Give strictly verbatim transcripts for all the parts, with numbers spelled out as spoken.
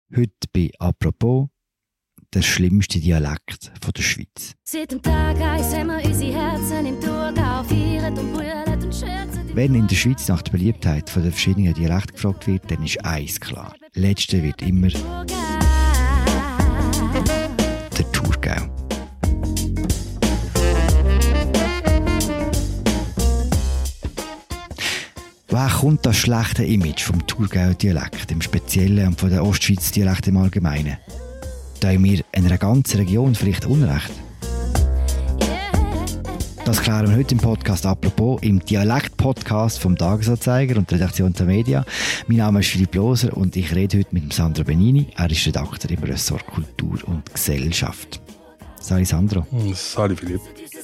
Heute bei «Apropos», der schlimmste Dialekt von der Schweiz. Seit dem Tag eins haben wir unsere Herzen im Thurgau feiern und brüllen und scherzen. Wenn in der Schweiz nach der Beliebtheit von den verschiedenen Dialekten gefragt wird, dann ist eins klar. Letzte wird immer der Thurgau. Woher kommt das schlechte Image vom Thurgauer Dialekt im Speziellen und von der Ostschweizer Dialekt im Allgemeinen? Tun wir einer ganzen Region vielleicht Unrecht? Das klären wir heute im Podcast «Apropos», im Dialekt-Podcast vom Tagesanzeiger und der Redaktion der Media. Mein Name ist Philipp Loser und ich rede heute mit Sandro Benini. Er ist Redakteur im Ressort Kultur und Gesellschaft. Sali Sandro. Sali Philipp.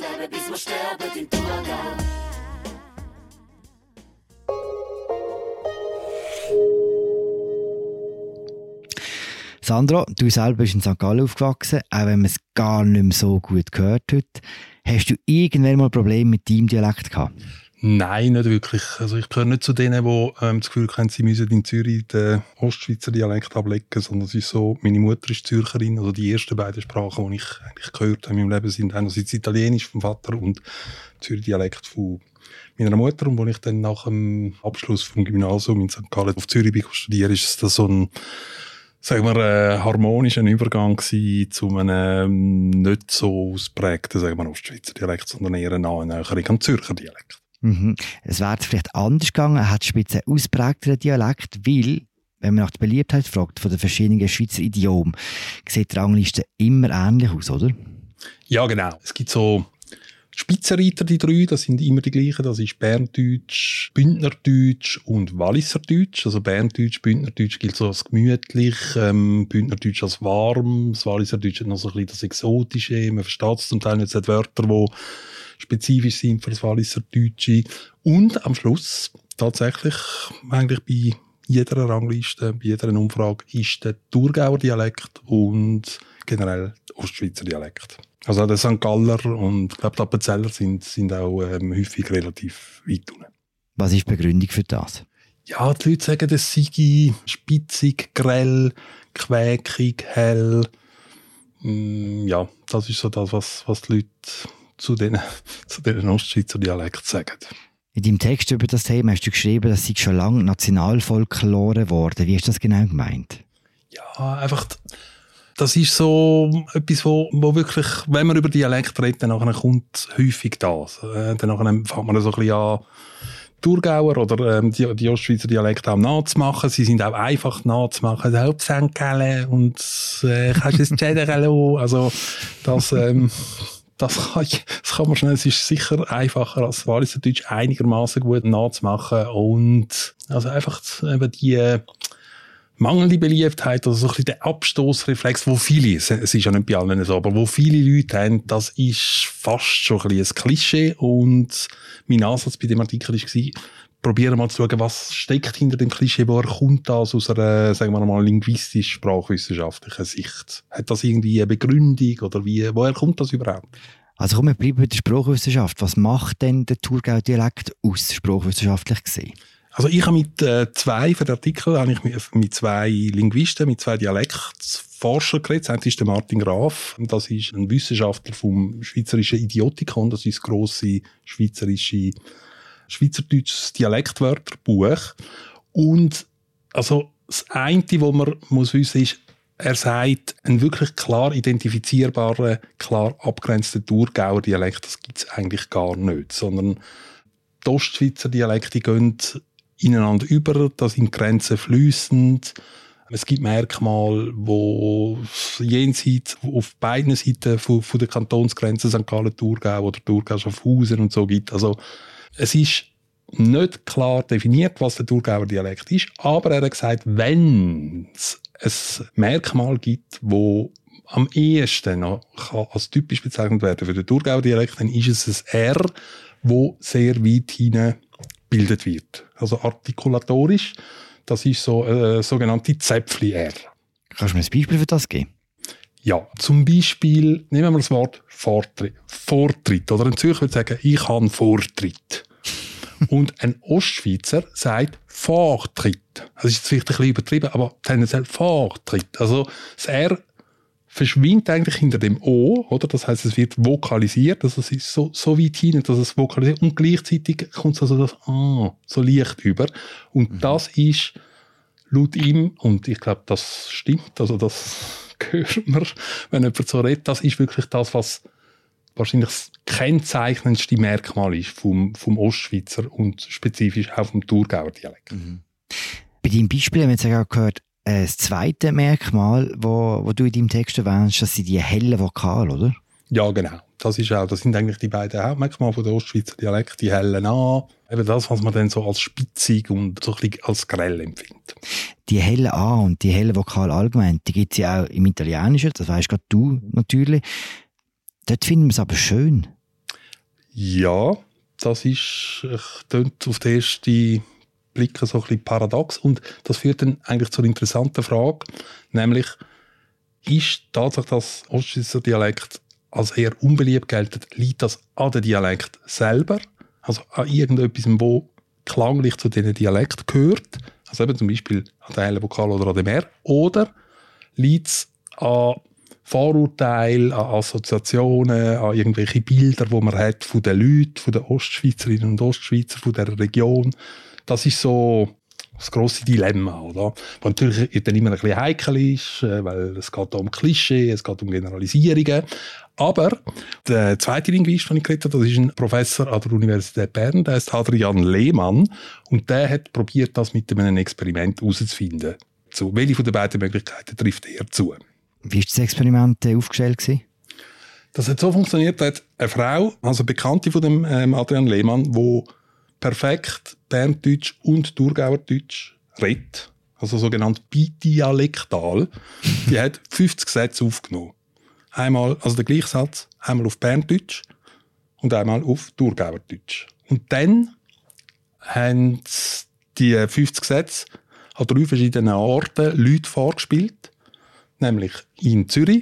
Sandro, du selber bist in Sankt Gallen aufgewachsen, auch wenn man es gar nicht mehr so gut gehört heute. Hast du irgendwann mal Probleme mit deinem Dialekt gehabt? Nein, nicht wirklich. Also ich gehöre nicht zu denen, die ähm, das Gefühl haben, sie müssen in Zürich den Ostschweizer Dialekt ablegen, sondern es ist so, meine Mutter ist Zürcherin, also die ersten beiden Sprachen, die ich eigentlich gehört habe in meinem Leben, sind einerseits Italienisch vom Vater und Zürich Dialekt von meiner Mutter. Und als ich dann nach dem Abschluss vom Gymnasium in Sankt Gallen auf Zürich bin studieren, ist das so ein sagen wir, ein harmonischer Übergang gewesen zu einem nicht so ausprägten, sagen wir, Ostschweizer Dialekt, sondern eher eine Annäherung an Zürcher Dialekt. Mhm. Es wäre vielleicht anders gegangen, er hat spitze ausprägteren Dialekt, weil, wenn man nach der Beliebtheit fragt von den verschiedenen Schweizer Idiomen, sieht die Rangliste immer ähnlich aus, oder? Ja, genau. Es gibt so Spitzenreiter, die drei, das sind immer die gleichen. Das ist Berndeutsch, Bündnerdeutsch und Walliserdeutsch. Also Berndeutsch, Bündnerdeutsch gilt so als gemütlich, ähm, Bündnerdeutsch als warm, das Walliserdeutsch hat noch so ein bisschen das Exotische. Man versteht es zum Teil nicht, es hat Wörter, die spezifisch sind für das Walliserdeutsche. Und am Schluss, tatsächlich, eigentlich bei jeder Rangliste, bei jeder Umfrage, ist der Thurgauer Dialekt und generell der Ostschweizer Dialekt. Also der Sankt Galler und ich glaube, die Appenzeller sind, sind auch ähm, häufig relativ weit unten. Was ist die Begründung für das? Ja, die Leute sagen, das sei spitzig, grell, quäkig, hell. Mm, ja, das ist so das, was, was die Leute zu diesen zu den Ostschweizer Dialekten sagen. In deinem Text über das Thema hast du geschrieben, dass sie schon lange Nationalfolklore geworden. Wie ist das genau gemeint? Ja, einfach... Das ist so etwas, wo, wo wirklich, wenn man über Dialekt redet, dann nachher kommt häufig das. Äh, dann fängt man so ein bisschen an, Thurgauer oder ähm, die, die Ostschweizer Dialekte auch nachzumachen. Sie sind auch einfach nachzumachen. Haupt Sankt Gallen und äh, kannst du das Tschäderelo. Also das, ähm, das, kann ich, das kann man schnell. Es ist sicher einfacher als Walliserdeutsch einigermaßen gut nachzumachen. Und also einfach eben die mangelnde Beliebtheit, also so ein bisschen der Abstoßreflex, wo viele, es ist ja nicht bei allen so, aber wo viele Leute haben, das ist fast schon ein bisschen ein Klischee. Und mein Ansatz bei dem Artikel war, probieren mal zu schauen, was steckt hinter dem Klischee, woher kommt das aus einer, sagen wir mal, linguistisch-sprachwissenschaftlichen Sicht? Hat das irgendwie eine Begründung oder wie, woher kommt das überhaupt? Also komm, wir bleiben bei der Sprachwissenschaft. Was macht denn der Thurgauer Dialekt aus, sprachwissenschaftlich gesehen? Also ich habe mit äh, zwei, für den Artikel, habe ich mit, mit zwei Linguisten, mit zwei Dialektforschern geredet. Das eine ist der Martin Graf. Das ist ein Wissenschaftler vom Schweizerischen Idiotikon. Das ist das grosse schweizerische, schweizerdeutsches Dialektwörterbuch. Und also das eine, was man muss wissen, ist, er sagt, einen wirklich klar identifizierbaren, klar abgrenzten Thurgauer Dialekt, das gibt es eigentlich gar nicht. Sondern die Ostschweizer Dialekte gehen ineinander über, da sind Grenzen fließend. Es gibt Merkmale, wo jenseits auf beiden Seiten von, von der Kantonsgrenze Sankt Gallen, Thurgau oder Thurgau Schaffhausen und so gibt. Also es ist nicht klar definiert, was der Thurgauer Dialekt ist, aber er hat gesagt, wenn es ein Merkmal gibt, wo am ehesten noch als typisch bezeichnet werden für den Thurgauer Dialekt, dann ist es ein R, wo sehr weit hinein gebildet wird. Also artikulatorisch, das ist so eine sogenannte Zäpfli-R. Kannst du mir ein Beispiel für das geben? Ja, zum Beispiel, nehmen wir das Wort Vortritt. Vortritt. Oder ein Zürcher würde sagen, ich habe Vortritt. Und ein Ostschweizer sagt Vortritt. Das ist jetzt vielleicht ein bisschen übertrieben, aber tendenziell Vortritt. Also das R verschwindet eigentlich hinter dem O, oder? Das heißt, es wird vokalisiert, also es ist so, so weit hin, dass es vokalisiert, und gleichzeitig kommt also das A so leicht über. Und mhm. das ist laut ihm, und ich glaube, das stimmt, also das hört man, wenn jemand so redet, das ist wirklich das, was wahrscheinlich das kennzeichnendste Merkmal ist vom, vom Ostschweizer und spezifisch auch vom Thurgauer Dialekt. Mhm. Bei deinem Beispiel haben wir jetzt auch gehört, äh, das zweite Merkmal, wo, wo du in deinem Text erwähnst, das sind die hellen Vokale, oder? Ja, genau. Das, ist auch, das sind eigentlich die beiden Hauptmerkmale von der Ostschweizer Dialekt, die hellen A, eben das, was man dann so als spitzig und so ein bisschen als grell empfindet. Die hellen A und die hellen Vokale allgemein, die gibt es ja auch im Italienischen, das weisst gerade du natürlich. Dort finden wir es aber schön. Ja, das ist, klingt auf den ersten Blick so ein bisschen paradox. Und das führt dann eigentlich zur interessanten Frage, nämlich, ist tatsächlich das Ostschweizer Dialekt als eher unbeliebt gelten, liegt das an den Dialekt selber, also an irgendetwas, wo klanglich zu diesem Dialekt gehört, also eben zum Beispiel an der hellen Vokal oder an dem R, oder liegt es an Vorurteile, an Assoziationen, an irgendwelche Bilder, die man hat von den Leuten, von den Ostschweizerinnen und Ostschweizer, von dieser Region. Das ist so das grosse Dilemma, oder? Was natürlich dann immer ein bisschen heikel ist, weil es geht um Klischee, es geht um Generalisierungen. Aber der zweite Linguist, den ich geredet habe, das ist ein Professor an der Universität Bern, der heißt Adrian Lehmann, und der hat probiert, das mit einem Experiment herauszufinden. So, welche von den beiden Möglichkeiten trifft er zu? Wie war das Experiment aufgestellt gewesen? Das hat so funktioniert, dass eine Frau, also eine Bekannte von dem ähm, Adrian Lehmann, die perfekt Berndeutsch und Thurgauerdeutsch redet, also sogenannt bidialektal, die hat fünfzig Sätze aufgenommen. Einmal, also der gleiche Satz, einmal auf Berndeutsch und einmal auf Thurgauerdeutsch. Und dann haben die fünfzig Sätze an drei verschiedenen Orten Leute vorgespielt, nämlich in Zürich,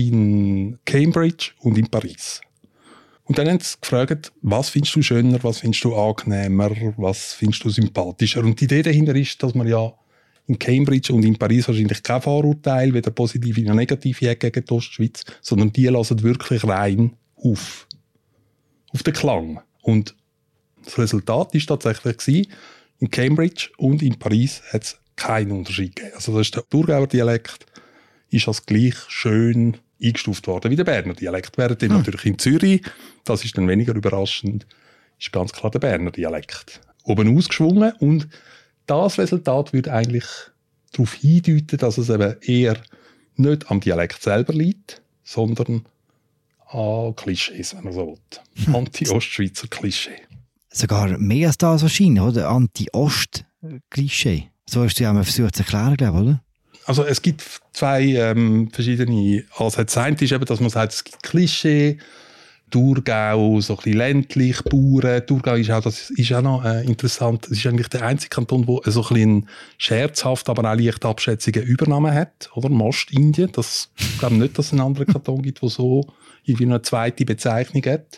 in Cambridge und in Paris. Und dann haben sie gefragt, was findest du schöner, was findest du angenehmer, was findest du sympathischer. Und die Idee dahinter ist, dass man ja in Cambridge und in Paris wahrscheinlich kein Vorurteil, weder positive noch negative hat gegen die Ostschweiz, sondern die lassen wirklich rein auf, auf den Klang. Und das Resultat war tatsächlich gewesen, in Cambridge und in Paris hat es keinen Unterschied gegeben. Also das ist der Thurgauer Dialekt ist als gleich schön eingestuft worden wie der Berner Dialekt. Während hm. natürlich in Zürich, das ist dann weniger überraschend, ist ganz klar der Berner Dialekt oben ausgeschwungen. Und das Resultat würde eigentlich darauf hindeuten, dass es eben eher nicht am Dialekt selber liegt, sondern an Klischees, wenn man so will. Hm. Anti-Ostschweizer Klischee. Sogar mehr als das wahrscheinlich, oder? Anti-Ost-Klischee. So hast du ja mal versucht zu erklären, glaube ich, oder? Also es gibt zwei ähm, verschiedene Ansätze. Das eine ist eben, dass man sagt, es gibt Klischee, Thurgau, so ein bisschen ländlich, Bauern. Thurgau ist auch, das ist auch noch äh, interessant. Es ist eigentlich der einzige Kanton, der so ein bisschen scherzhaft, aber auch leicht abschätzige Übernahmen hat. Oder? Mostindien. Das, ich glaube nicht, dass es einen anderen Kanton gibt, der so irgendwie noch eine zweite Bezeichnung hat.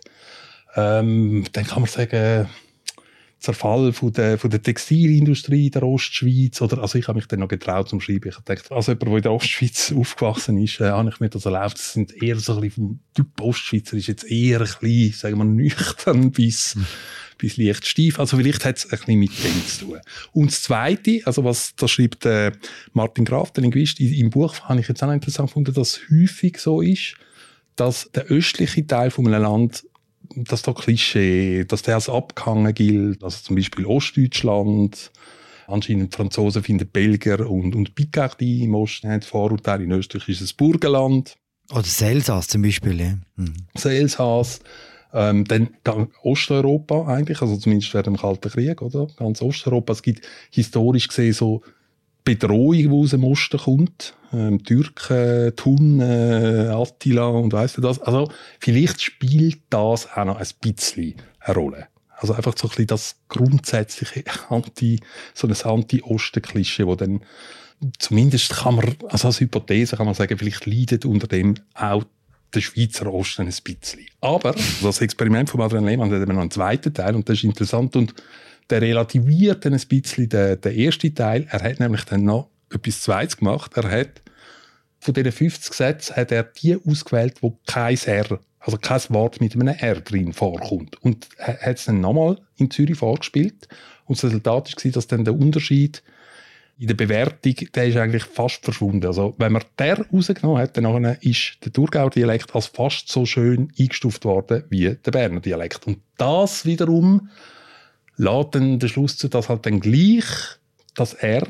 Ähm, dann kann man sagen, Zerfall von der, von der Textilindustrie in der Ostschweiz. Oder, also ich habe mich dann noch getraut zum Schreiben. Ich dachte, als jemand, der in der Ostschweiz aufgewachsen ist, äh, habe ich mir das erlaubt. Das sind eher so ein bisschen vom Typ Ostschweizer, ist jetzt eher ein bisschen, sagen wir, nüchtern bis, hm. bis leicht steif. Also vielleicht hat es ein bisschen mit dem zu tun. Und das Zweite, also was, das schreibt äh, Martin Graf, der Linguist, im Buch, habe ich jetzt auch noch interessant gefunden, dass es häufig so ist, dass der östliche Teil von einem Land, dass da Klischee, dass der als abgehangen gilt, also zum Beispiel Ostdeutschland, anscheinend die Franzosen finden Belgier und, und Picardie im Osten haben Vorurteile, in Österreich ist es Burgenland. Oder das Elsass zum Beispiel, ja. Mhm. Das Elsass, ähm, dann Osteuropa eigentlich, also zumindest während dem Kalten Krieg, oder? Ganz Osteuropa, es gibt historisch gesehen so Bedrohung, die aus dem Osten kommt. Ähm, Türken, die Hunnen, Attila und weiss du das. Also vielleicht spielt das auch noch ein bisschen eine Rolle. Also einfach so ein bisschen das grundsätzliche Anti, so ein Anti-Osten-Klischee, wo dann zumindest kann man, also als Hypothese kann man sagen, vielleicht leidet unter dem auch der Schweizer Osten ein bisschen. Aber das Experiment von Adrian Lehmann hat eben noch einen zweiten Teil und das ist interessant und der relativiert dann ein bisschen den, den ersten Teil. Er hat nämlich dann noch etwas Zweites gemacht. Er hat von diesen fünfzig Sätzen hat er die ausgewählt, wo kein R, also kein Wort mit einem R drin vorkommt. Und er hat es dann nochmal in Zürich vorgespielt. Und das Resultat war, dass dann der Unterschied in der Bewertung, der ist eigentlich fast verschwunden. Also, wenn man den rausgenommen hat, dann ist der Thurgauer Dialekt als fast so schön eingestuft worden wie der Berner Dialekt. Und das wiederum lässt dann den Schluss zu, dass halt dann gleich das R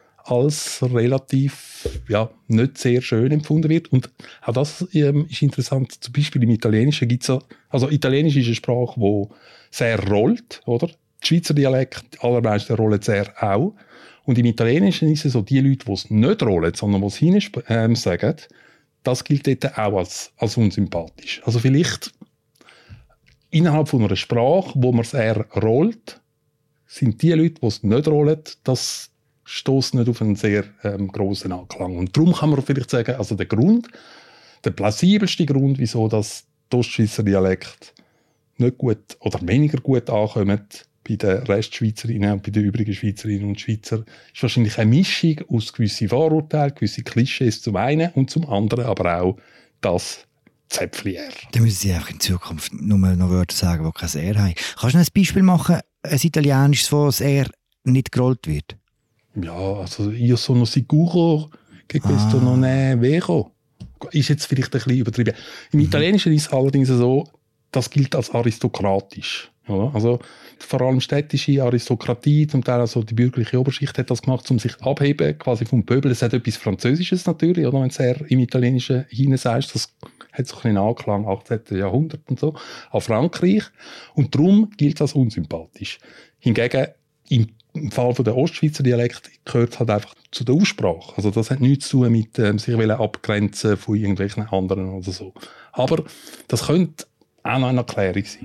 als relativ ja, nicht sehr schön empfunden wird. Und auch das ähm, ist interessant. Zum Beispiel im Italienischen gibt es so, also Italienisch ist eine Sprache, die sehr rollt, oder? Der Schweizer Dialekt, allermeisten rollen sehr auch. Und im Italienischen ist es so, die Leute, die es nicht rollen, sondern die es hinein ähm, sagen, das gilt dort auch als, als unsympathisch. Also vielleicht innerhalb von einer Sprache, wo man es eher rollt, sind die Leute, die es nicht rollen, das stößt nicht auf einen sehr ähm, grossen Anklang. Und darum kann man vielleicht sagen, also der Grund, der plausibelste Grund, wieso das der Ostschweizer Dialekt nicht gut oder weniger gut ankommt bei den Restschweizerinnen und bei den übrigen Schweizerinnen und Schweizer, ist wahrscheinlich eine Mischung aus gewissen Vorurteilen, gewissen Klischees zum einen und zum anderen aber auch das Zäpfli-R. Dann müssen Sie einfach in Zukunft nur noch Wörter sagen, die kein R haben. Kannst du noch ein Beispiel machen, ein italienisches, wo das R nicht gerollt wird? Ja, also io sono sicuro che questo ah. non è vero. Ist jetzt vielleicht ein bisschen übertrieben. Im mhm. Italienischen ist es allerdings so, das gilt als aristokratisch. Ja, also vor allem städtische Aristokratie, zum Teil also die bürgerliche Oberschicht hat das gemacht, um sich abheben quasi vom Pöbel. Es hat etwas Französisches natürlich, oder, wenn es eher im Italienischen hinein sagst, das hat so einen Anklang, achtzehnten Jahrhundert und so, an Frankreich. Und darum gilt das unsympathisch. Hingegen im Im Fall der Ostschweizer Dialekt gehört es halt einfach zu der Aussprache. Also das hat nichts zu tun mit ähm, sich abgrenzen von irgendwelchen anderen oder so. Aber das könnte auch noch eine Erklärung sein.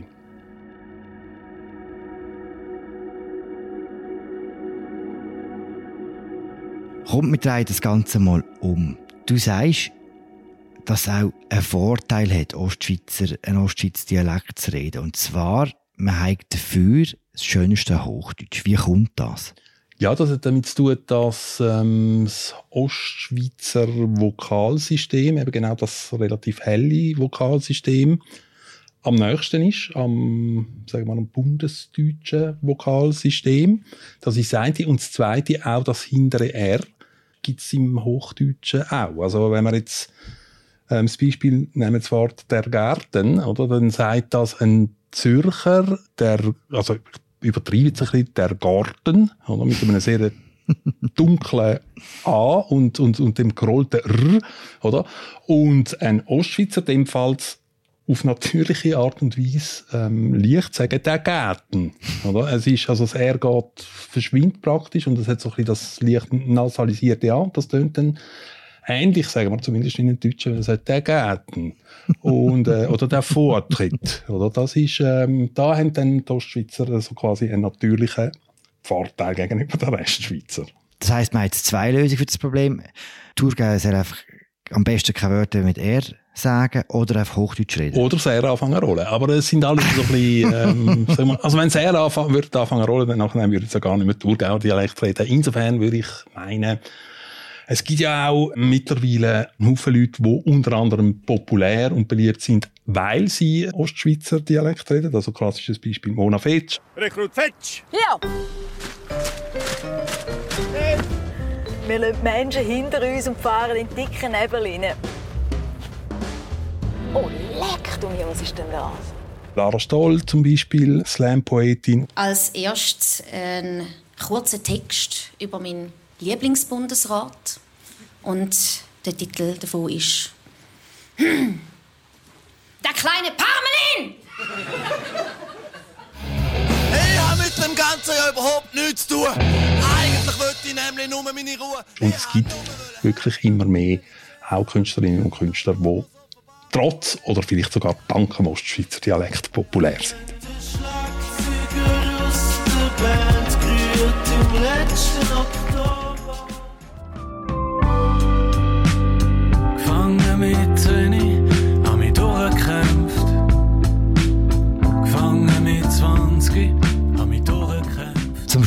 Kommt, wir drehen das Ganze mal um. Du sagst, dass es auch einen Vorteil hat, Ostschweizer, einen Ostschweizer Dialekt zu reden. Und zwar, man hat dafür das schönste Hochdeutsch. Wie kommt das? Ja, das hat damit zu tun, dass ähm, das Ostschweizer Vokalsystem, eben genau das relativ helle Vokalsystem, am nächsten ist, am, sagen wir mal, am bundesdeutschen Vokalsystem. Das ist das eine. Und das zweite, auch das hintere R, gibt es im Hochdeutschen auch. Also wenn wir jetzt ähm, das Beispiel nehmen, das Wort «der Garten», oder, dann sagt das ein Zürcher, der, also übertreibe jetzt ein bisschen, der Garten, oder, mit einem sehr dunklen A und, und, und dem gerollten R, oder? Und ein Ostschweizer, dem fällt auf natürliche Art und Weise ähm, leicht sagen, der Garten, oder? Es ist, also das R geht, verschwindet praktisch und es hat so ein bisschen das leicht nasalisierte A, das tönt dann ähnlich, sagen wir zumindest in den Deutschen, wenn man sagt, der Garten und, äh, oder der Vortritt. Oder das ist, ähm, da haben dann die Ostschweizer so quasi einen natürlichen Vorteil gegenüber den Restschweizer. Das heisst, man hat zwei Lösungen für das Problem. Thurgauer soll einfach am besten keine Wörter mit R sagen oder einfach Hochdeutsch reden. Oder das R anfangen zu rollen. Aber es sind alles so ein bisschen, ähm, sagen wir, also wenn das R anfangen würde, anfangen zu rollen, dann nachher würde es ja gar nicht mehr Thurgauer Dialekt reden. Insofern würde ich meinen, es gibt ja auch mittlerweile einen Haufen Leute, die unter anderem populär und beliebt sind, weil sie Ostschweizer Dialekt reden. Also klassisches Beispiel Mona Fetsch. Rekrut Fetsch! Ja! Wir lassen die Menschen hinter uns und fahren in dicken Nebel rein. Oh, leck du mir, was ist denn das? Lara Stoll zum Beispiel, Slam-Poetin. Als erstes ein kurzer Text über meinen Lieblingsbundesrat. Und der Titel davon ist hm, «Der kleine Parmelin!» Ich habe mit dem Ganzen ja überhaupt nichts zu tun. Eigentlich wollte ich nämlich nur meine Ruhe. Und es gibt wirklich immer mehr auch Künstlerinnen und Künstler, die trotz oder vielleicht sogar dank dem Ostschweizer Dialekt populär sind. Gefangen mit Tränen an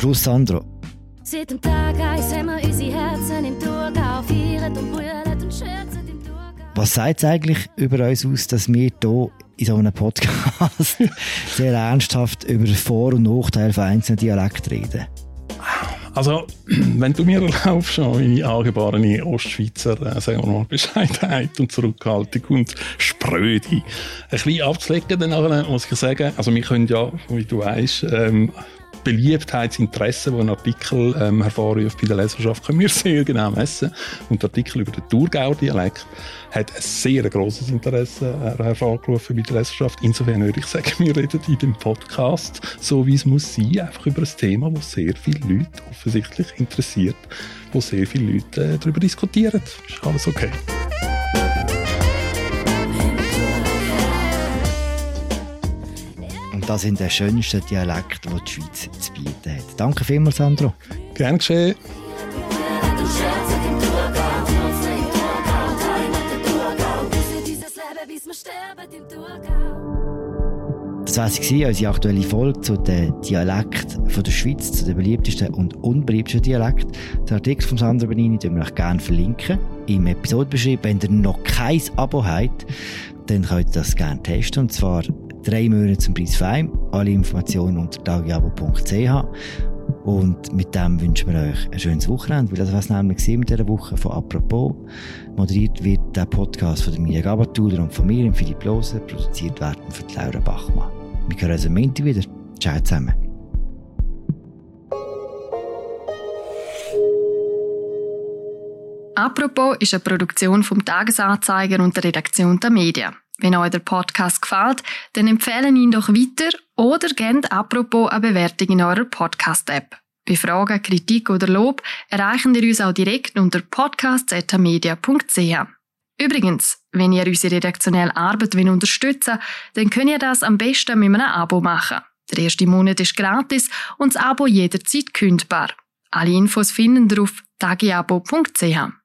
Schluss, Sandro. Seit dem Tag eins haben wir unsere Herzen im Thurgau, feiern und brüllen und scherzen im Thurgau. Was sagt es eigentlich über uns aus, dass wir hier in so einem Podcast sehr ernsthaft über Vor- und Nachteile von einzelnen Dialekten reden? Also, wenn du mir erlaubst, meine angeborene Ostschweizer, äh, sagen wir mal, Bescheidenheit und Zurückhaltung und Spröde ein bisschen abzulegen, dann nachher muss ich sagen, also wir können ja, wie du weißt, ähm, Beliebtheitsinteressen, die ein Artikel ähm, hervorruft bei der Leserschaft, können wir sehr genau messen. Und der Artikel über den Thurgauer Dialekt hat ein sehr grosses Interesse äh, hervorgerufen bei der Leserschaft. Insofern würde ich sagen, wir reden in dem Podcast, so wie es muss sein, einfach über ein Thema, das sehr viele Leute offensichtlich interessiert, wo sehr viele Leute äh, darüber diskutieren. Ist alles okay. Das sind die schönsten Dialekte, die die Schweiz zu bieten hat. Danke vielmals, Sandro. Gern geschehen. Das war sie, unsere aktuelle Folge zu den Dialekten der Schweiz, zu den beliebtesten und unbeliebtesten Dialekten. Den Artikel von Sandro Benini verlinken wir euch gerne verlinken. Im Episodenbeschrieb, wenn ihr noch kein Abo habt, dann könnt ihr das gerne testen. Und zwar drei Monate zum Preis fein. Alle Informationen unter tagiabo punkt c h. Und mit dem wünschen wir euch ein schönes Wochenende, weil das war es nämlich mit dieser Woche von «Apropos». Moderiert wird der Podcast von der Mirja Gabatuller und von mir, dem Philipp Loser, produziert werden von Laura Bachmann. Wir hören uns am Montag wieder. Ciao zusammen. «Apropos» ist eine Produktion vom Tagesanzeiger und der Redaktion der Medien. Wenn euch der Podcast gefällt, dann empfehlen ihn doch weiter oder gebt «Apropos» eine Bewertung in eurer Podcast-App. Bei Fragen, Kritik oder Lob erreichen ihr uns auch direkt unter podcast punkt media punkt c h. Übrigens, wenn ihr unsere redaktionelle Arbeit unterstützen wollt, dann könnt ihr das am besten mit einem Abo machen. Der erste Monat ist gratis und das Abo jederzeit kündbar. Alle Infos finden ihr auf tagiabo punkt c h.